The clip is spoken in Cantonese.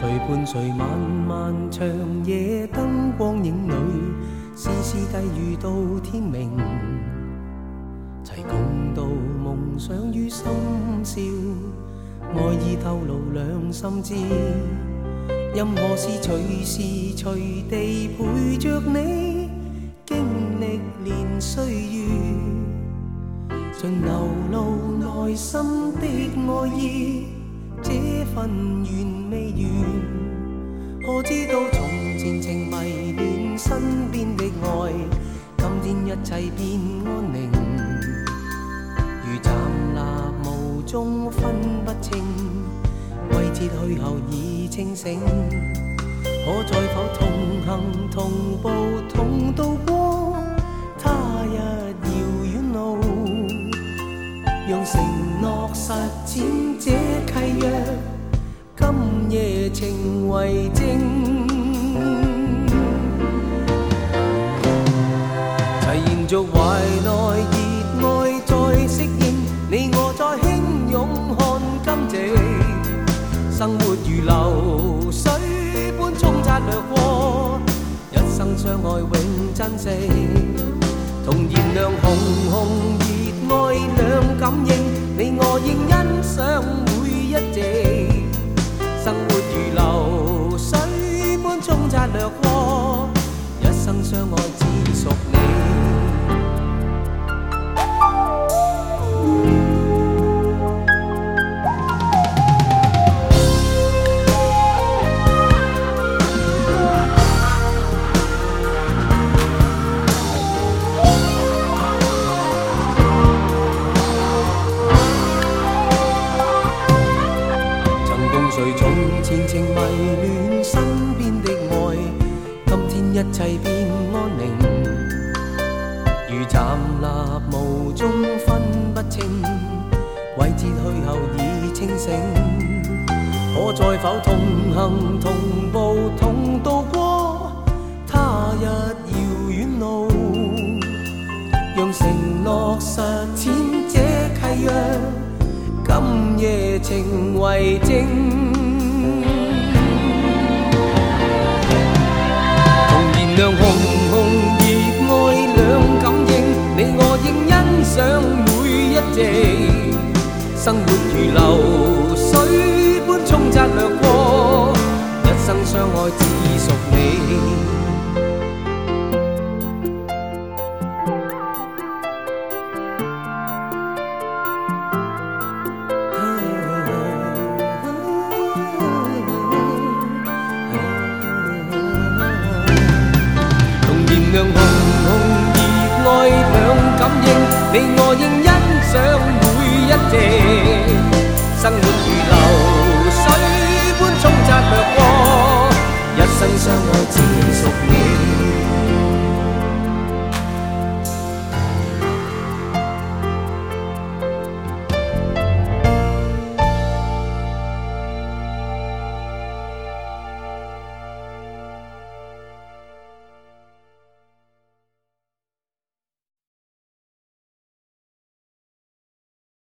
陪伴谁漫漫长夜灯光影里，丝丝低语到天明，齐共度梦想于深宵，爱意透露两心知，任何事随时随地陪着你，经历年岁月，尽流露内心的爱意。这份缘未完，可知道从前情迷恋身边的爱，今天一切变安宁。如站立雾中分不清，季节去后已清醒。可再否同行同步同渡过他日遥远路？让承诺实践这契约，今夜情为证。齐延续怀内热爱再适应，你我再轻拥看今夕。生活如流水般冲刷掠过，一生相爱永珍惜。同燃亮红红热爱两感应，你我应欣赏每一夕。生活如流水般冲刷掠过，一生相爱只属你。前情迷恋身边的爱，今天一切变安宁。如站立雾中分不清，季节去后已清醒。可再否同行同步同渡过他日遥远路？让承诺实践这契约，今夜情为证。亮红红热爱两感应，你我應欣賞每一夕。生活如流水般衝刷掠過，一生相愛只屬你。亮紅紅熱愛兩感應，你我應欣賞每一夕。生活